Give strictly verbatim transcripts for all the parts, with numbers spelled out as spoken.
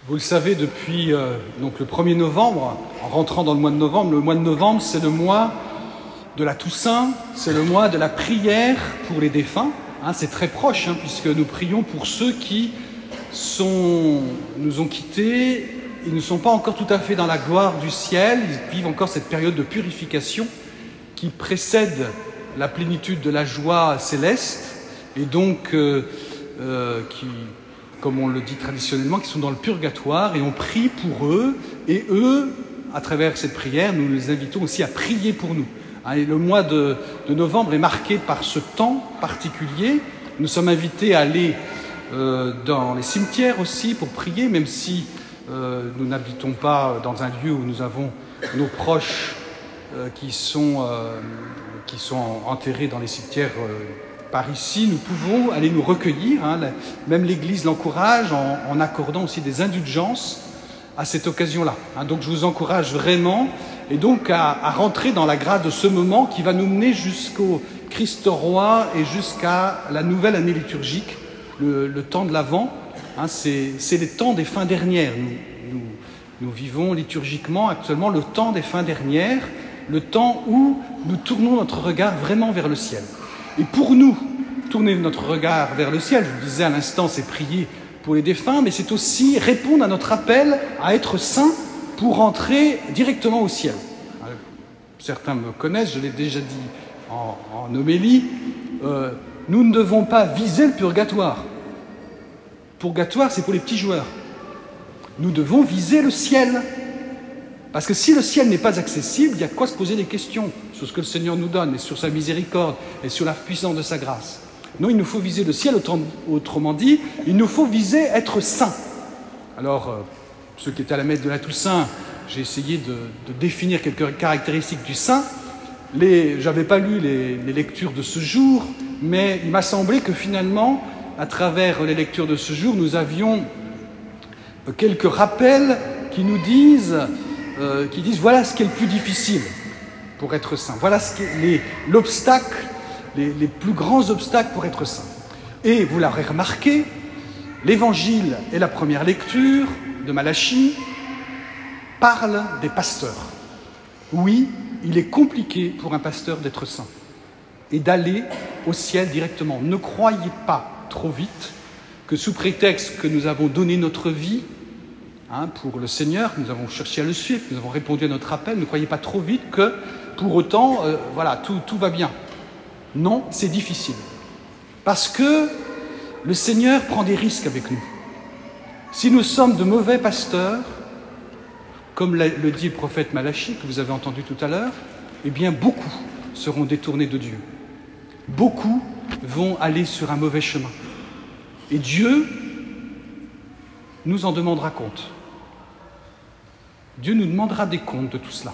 Vous le savez, depuis euh, donc le premier novembre, en rentrant dans le mois de novembre, le mois de novembre, c'est le mois de la Toussaint, c'est le mois de la prière pour les défunts. Hein, c'est très proche, hein, puisque nous prions pour ceux qui sont, nous ont quittés. Ils ne sont pas encore tout à fait dans la gloire du ciel, ils vivent encore cette période de purification qui précède la plénitude de la joie céleste, et donc euh, euh, qui, comme on le dit traditionnellement, qui sont dans le purgatoire, et on prie pour eux, et eux, à travers cette prière, nous les invitons aussi à prier pour nous. Et le mois de, de novembre est marqué par ce temps particulier. Nous sommes invités à aller euh, dans les cimetières aussi pour prier, même si euh, nous n'habitons pas dans un lieu où nous avons nos proches euh, qui sont, euh, qui sont enterrés dans les cimetières euh, par ici. Nous pouvons aller nous recueillir. Hein. Même l'Église l'encourage en, en accordant aussi des indulgences à cette occasion-là. Hein. Donc je vous encourage vraiment et donc à, à rentrer dans la grâce de ce moment qui va nous mener jusqu'au Christ roi et jusqu'à la nouvelle année liturgique, le, le temps de l'Avent. Hein, c'est, c'est les temps des fins dernières. Nous, nous, nous vivons liturgiquement actuellement le temps des fins dernières, le temps où nous tournons notre regard vraiment vers le ciel. Et pour nous, tourner notre regard vers le ciel, je vous disais à l'instant, c'est prier pour les défunts, mais c'est aussi répondre à notre appel à être saints pour entrer directement au ciel. Certains me connaissent, je l'ai déjà dit en, en homélie, euh, nous ne devons pas viser le purgatoire. Purgatoire, c'est pour les petits joueurs. Nous devons viser le ciel. Parce que si le ciel n'est pas accessible, il y a quoi se poser des questions sur ce que le Seigneur nous donne, et sur sa miséricorde, et sur la puissance de sa grâce. Non, il nous faut viser le ciel, autrement dit, il nous faut viser être saints. Alors, euh, ceux qui étaient à la messe de la Toussaint, j'ai essayé de, de définir quelques caractéristiques du saint. Je n'avais pas lu les, les lectures de ce jour, mais il m'a semblé que finalement, à travers les lectures de ce jour, nous avions quelques rappels qui nous disent, euh, qui disent voilà ce qui est le plus difficile pour être saint. Voilà ce qui est les, l'obstacle, les, les plus grands obstacles pour être saint. Et vous l'aurez remarqué, l'Évangile et la première lecture de Malachie parlent des pasteurs. Oui, il est compliqué pour un pasteur d'être saint et d'aller au ciel directement. Ne croyez pas trop vite que sous prétexte que nous avons donné notre vie hein, pour le Seigneur, nous avons cherché à le suivre, nous avons répondu à notre appel, ne croyez pas trop vite que pour autant, euh, voilà, tout, tout va bien. Non, c'est difficile. Parce que le Seigneur prend des risques avec nous. Si nous sommes de mauvais pasteurs, comme le dit le prophète Malachie, que vous avez entendu tout à l'heure, eh bien beaucoup seront détournés de Dieu. Beaucoup vont aller sur un mauvais chemin. Et Dieu nous en demandera compte. Dieu nous demandera des comptes de tout cela.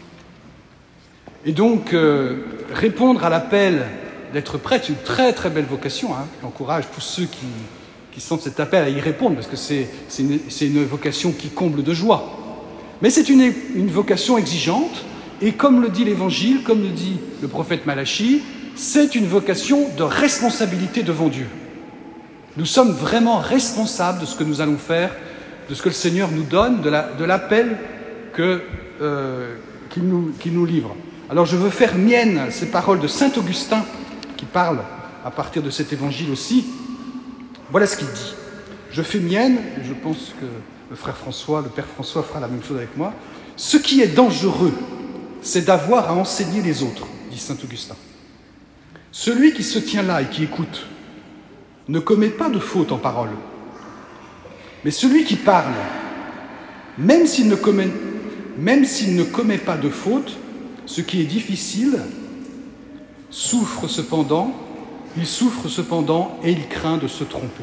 Et donc, euh, répondre à l'appel d'être prêtre, c'est une très très belle vocation. Hein. J'encourage tous ceux qui, qui sentent cet appel à y répondre, parce que c'est, c'est, une, c'est une vocation qui comble de joie. Mais c'est une, une vocation exigeante, et comme le dit l'Évangile, comme le dit le prophète Malachie, c'est une vocation de responsabilité devant Dieu. Nous sommes vraiment responsables de ce que nous allons faire, de ce que le Seigneur nous donne, de, la, de l'appel que, euh, qu'il, nous, qu'il nous livre. Alors je veux faire mienne ces paroles de saint Augustin, qui parle à partir de cet Évangile aussi. Voilà ce qu'il dit. Je fais mienne, et je pense que le frère François, le père François fera la même chose avec moi. Ce qui est dangereux, c'est d'avoir à enseigner les autres, dit saint Augustin. Celui qui se tient là et qui écoute ne commet pas de faute en parole. Mais celui qui parle, même s'il ne commet, même s'il ne commet pas de faute, ce qui est difficile, souffre cependant, il souffre cependant et il craint de se tromper.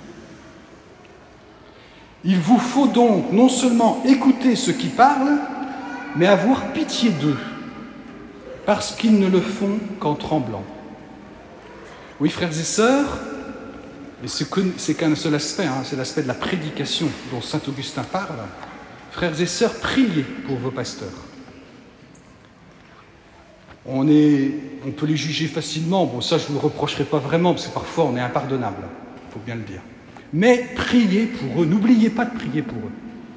Il vous faut donc non seulement écouter ceux qui parlent, mais avoir pitié d'eux, parce qu'ils ne le font qu'en tremblant. Oui, frères et sœurs, et c'est qu'un seul aspect, hein, c'est l'aspect de la prédication dont saint Augustin parle. Frères et sœurs, priez pour vos pasteurs. On, est, on peut les juger facilement, bon ça je ne vous le reprocherai pas vraiment, parce que parfois on est impardonnable, il faut bien le dire. Mais priez pour eux, n'oubliez pas de prier pour eux.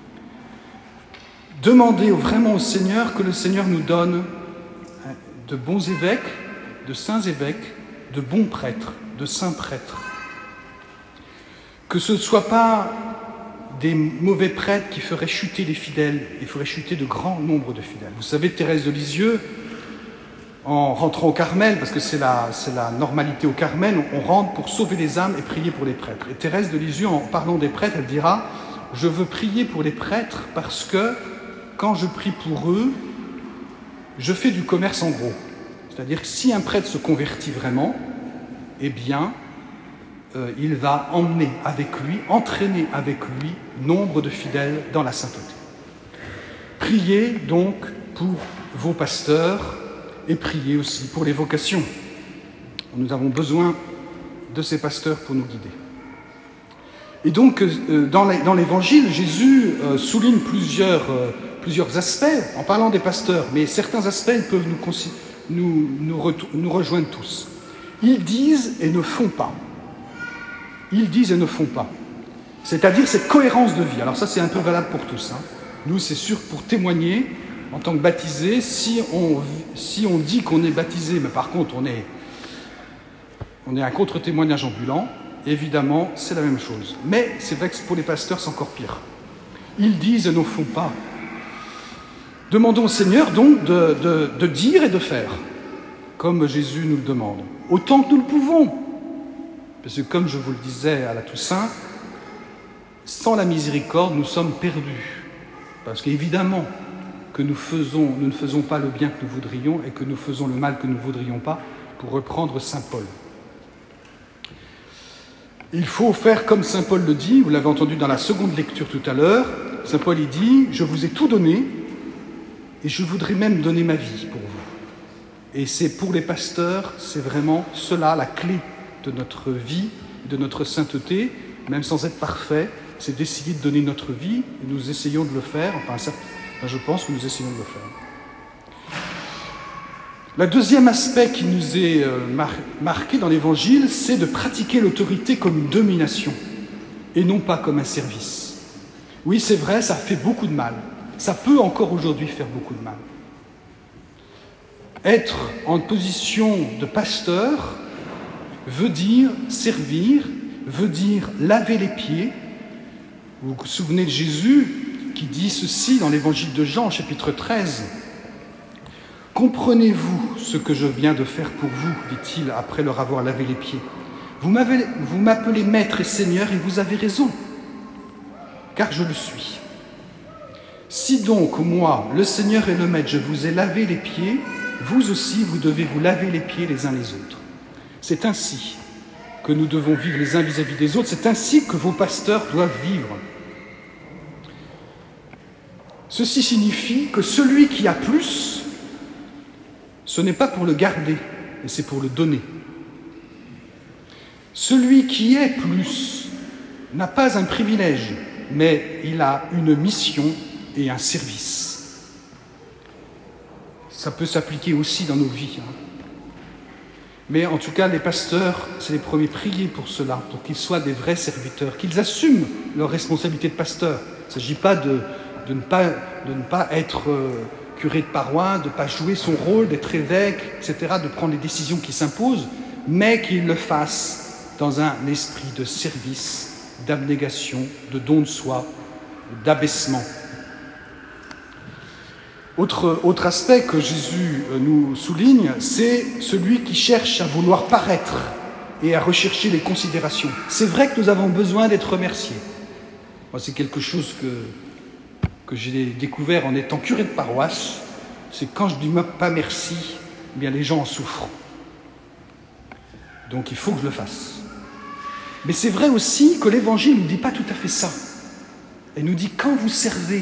Demandez vraiment au Seigneur que le Seigneur nous donne de bons évêques, de saints évêques, de bons prêtres, de saints prêtres. Que ce ne soit pas des mauvais prêtres qui feraient chuter les fidèles, et feraient chuter de grands nombres de fidèles. Vous savez, Thérèse de Lisieux, en rentrant au Carmel, parce que c'est la, c'est la normalité au Carmel, on, on rentre pour sauver les âmes et prier pour les prêtres. Et Thérèse de Lisieux, en parlant des prêtres, elle dira « Je veux prier pour les prêtres parce que quand je prie pour eux, je fais du commerce en gros. » C'est-à-dire que si un prêtre se convertit vraiment, eh bien, euh, il va emmener avec lui, entraîner avec lui, nombre de fidèles dans la sainteté. Priez donc pour vos pasteurs et priez aussi pour les vocations. Nous avons besoin de ces pasteurs pour nous guider. Et donc, euh, dans l'Évangile, Jésus euh, souligne plusieurs, euh, plusieurs aspects en parlant des pasteurs, mais certains aspects ils peuvent nous, nous, nous, nous rejoindre tous. Ils disent et ne font pas. Ils disent et ne font pas. C'est-à-dire cette cohérence de vie. Alors ça, c'est un peu valable pour tous. Hein. Nous, c'est sûr, pour témoigner, en tant que baptisés, si on, si on dit qu'on est baptisé, mais par contre, on est, on est un contre-témoignage ambulant, évidemment, c'est la même chose. Mais c'est vrai que pour les pasteurs, c'est encore pire. Ils disent et ne font pas. Demandons au Seigneur, donc, de, de, de dire et de faire, comme Jésus nous le demande, autant que nous le pouvons. Parce que, comme je vous le disais à la Toussaint, sans la miséricorde, nous sommes perdus. Parce qu'évidemment que nous, faisons, nous ne faisons pas le bien que nous voudrions et que nous faisons le mal que nous ne voudrions pas, pour reprendre saint Paul. Il faut faire comme saint Paul le dit, vous l'avez entendu dans la seconde lecture tout à l'heure, saint Paul il dit « Je vous ai tout donné et je voudrais même donner ma vie pour vous ». Et c'est pour les pasteurs, c'est vraiment cela la clé de notre vie, de notre sainteté, même sans être parfait, c'est d'essayer de donner notre vie, et nous essayons de le faire, enfin je pense que nous essayons de le faire. Le deuxième aspect qui nous est mar- marqué dans l'Évangile, c'est de pratiquer l'autorité comme une domination, et non pas comme un service. Oui, c'est vrai, ça fait beaucoup de mal. Ça peut encore aujourd'hui faire beaucoup de mal. Être en position de pasteur veut dire servir, veut dire laver les pieds. Vous vous souvenez de Jésus qui dit ceci dans l'Évangile de Jean, chapitre treize. « Comprenez-vous ce que je viens de faire pour vous, dit-il après leur avoir lavé les pieds. Vous m'avez, vous m'appelez Maître et Seigneur et vous avez raison, car je le suis. Si donc, moi, le Seigneur et le Maître, je vous ai lavé les pieds, vous aussi, vous devez vous laver les pieds les uns les autres. C'est ainsi que nous devons vivre les uns vis-à-vis des autres, c'est ainsi que vos pasteurs doivent vivre. Ceci signifie que celui qui a plus, ce n'est pas pour le garder, mais c'est pour le donner. Celui qui est plus n'a pas un privilège, mais il a une mission et un service. Ça peut s'appliquer aussi dans nos vies. Hein. Mais en tout cas, les pasteurs, c'est les premiers prier pour cela, pour qu'ils soient des vrais serviteurs, qu'ils assument leur responsabilité de pasteur. Il ne s'agit pas de, de, ne, pas, de ne pas être euh, curé de paroisse, de ne pas jouer son rôle, d'être évêque, et cetera, de prendre les décisions qui s'imposent, mais qu'ils le fassent dans un esprit de service, d'abnégation, de don de soi, d'abaissement. Autre, autre aspect que Jésus nous souligne, c'est celui qui cherche à vouloir paraître et à rechercher les considérations. C'est vrai que nous avons besoin d'être remerciés. Moi, c'est quelque chose que, que j'ai découvert en étant curé de paroisse, c'est que quand je ne dis pas merci, eh bien les gens en souffrent. Donc il faut que je le fasse. Mais c'est vrai aussi que l'Évangile ne nous dit pas tout à fait ça. Il nous dit quand vous servez,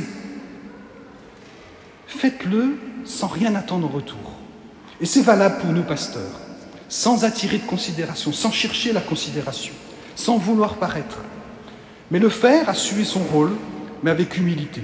faites-le sans rien attendre en retour. Et c'est valable pour nous pasteurs, sans attirer de considération, sans chercher la considération, sans vouloir paraître. Mais le faire, assumer son rôle, mais avec humilité.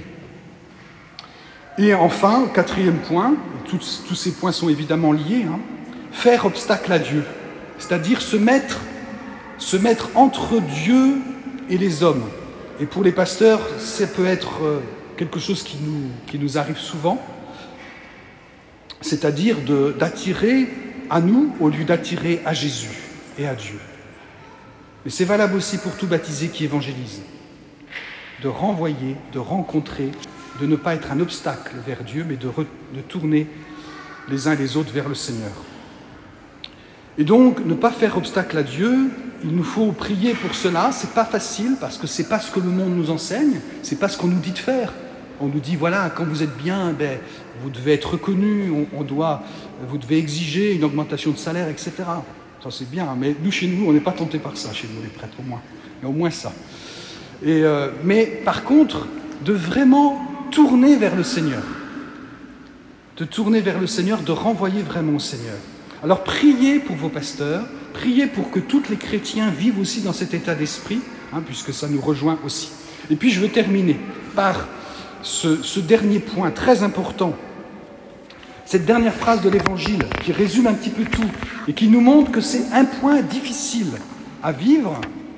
Et enfin, quatrième point, et tous, tous ces points sont évidemment liés, hein, faire obstacle à Dieu, c'est-à-dire se mettre, se mettre entre Dieu et les hommes. Et pour les pasteurs, ça peut être quelque chose qui nous, qui nous arrive souvent, c'est-à-dire de, d'attirer à nous au lieu d'attirer à Jésus et à Dieu. Mais c'est valable aussi pour tout baptisé qui évangélise, de renvoyer, de rencontrer, de ne pas être un obstacle vers Dieu, mais de, re, de tourner les uns les autres vers le Seigneur. Et donc, ne pas faire obstacle à Dieu, il nous faut prier pour cela. C'est pas facile parce que c'est pas ce que le monde nous enseigne, c'est pas ce qu'on nous dit de faire. On nous dit, voilà, quand vous êtes bien, ben, vous devez être reconnu, on, on doit, vous devez exiger une augmentation de salaire, et cetera. Ça, c'est bien, mais nous, chez nous, on n'est pas tentés par ça, chez nous, les prêtres, au moins. Mais au moins ça. Et, euh, mais par contre, de vraiment tourner vers le Seigneur. De tourner vers le Seigneur, de renvoyer vraiment au Seigneur. Alors, priez pour vos pasteurs, priez pour que tous les chrétiens vivent aussi dans cet état d'esprit, hein, puisque ça nous rejoint aussi. Et puis, je veux terminer par ce, ce dernier point très important. Cette dernière phrase de l'Évangile qui résume un petit peu tout et qui nous montre que c'est un point difficile à vivre.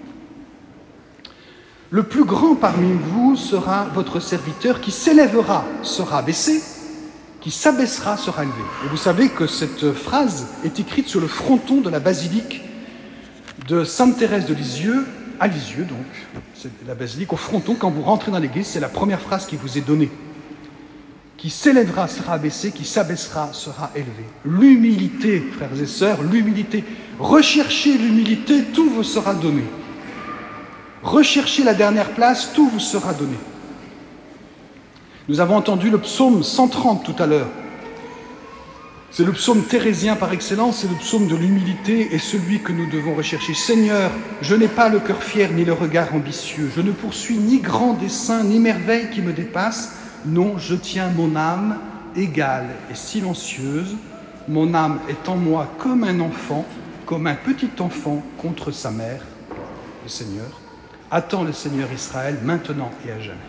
Le plus grand parmi vous sera votre serviteur qui s'élèvera, sera baissé, qui s'abaissera, sera élevé. Et vous savez que cette phrase est écrite sur le fronton de la basilique de Sainte Thérèse de Lisieux, à Lisieux donc, c'est la basilique au fronton. Quand vous rentrez dans l'église, c'est la première phrase qui vous est donnée. Qui s'élèvera sera abaissé, qui s'abaissera sera élevé. L'humilité, frères et sœurs, l'humilité. Recherchez l'humilité, tout vous sera donné. Recherchez la dernière place, tout vous sera donné. Nous avons entendu le psaume cent trente tout à l'heure. C'est le psaume thérésien par excellence, c'est le psaume de l'humilité et celui que nous devons rechercher. Seigneur, je n'ai pas le cœur fier ni le regard ambitieux. Je ne poursuis ni grand dessein, ni merveille qui me dépasse. Non, je tiens mon âme égale et silencieuse. Mon âme est en moi comme un enfant, comme un petit enfant contre sa mère. Le Seigneur attend le Seigneur Israël maintenant et à jamais.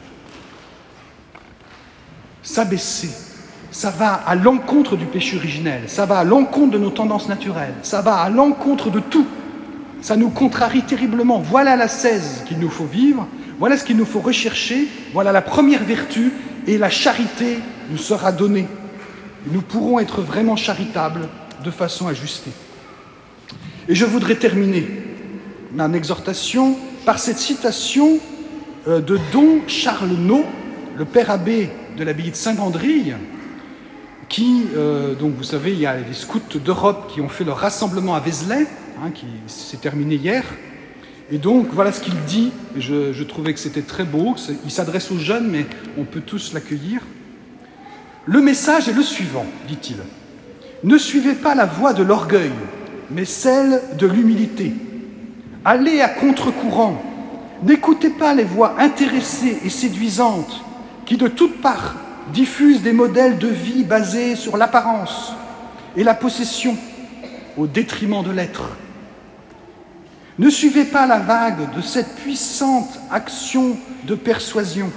S'abaisser, ça va à l'encontre du péché originel, ça va à l'encontre de nos tendances naturelles, ça va à l'encontre de tout. Ça nous contrarie terriblement. Voilà l'ascèse qu'il nous faut vivre, voilà ce qu'il nous faut rechercher, voilà la première vertu, et la charité nous sera donnée. Nous pourrons être vraiment charitables de façon ajustée. Et je voudrais terminer ma exhortation par cette citation de Don Charles Nau, le père abbé de l'abbaye de Saint-Gandrille, qui, euh, donc vous savez, il y a les scouts d'Europe qui ont fait leur rassemblement à Vézelay, hein, qui s'est terminé hier. Et donc, voilà ce qu'il dit. Je, je trouvais que c'était très beau. Il s'adresse aux jeunes, mais on peut tous l'accueillir. Le message est le suivant, dit-il. Ne suivez pas la voie de l'orgueil, mais celle de l'humilité. Allez à contre-courant. N'écoutez pas les voix intéressées et séduisantes qui, de toutes parts, diffusent des modèles de vie basés sur l'apparence et la possession au détriment de l'être. Ne suivez pas la vague de cette puissante action de persuasion.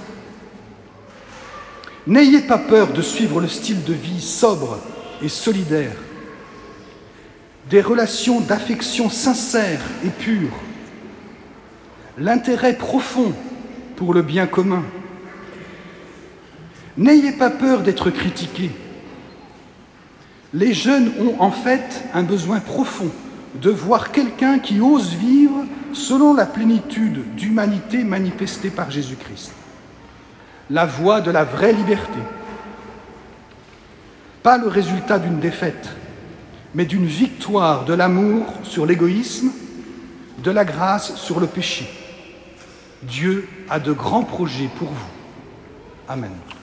N'ayez pas peur de suivre le style de vie sobre et solidaire, des relations d'affection sincères et pures, l'intérêt profond pour le bien commun. N'ayez pas peur d'être critiqués. Les jeunes ont en fait un besoin profond de voir quelqu'un qui ose vivre selon la plénitude d'humanité manifestée par Jésus-Christ. La voie de la vraie liberté. Pas le résultat d'une défaite, mais d'une victoire de l'amour sur l'égoïsme, de la grâce sur le péché. Dieu a de grands projets pour vous. Amen.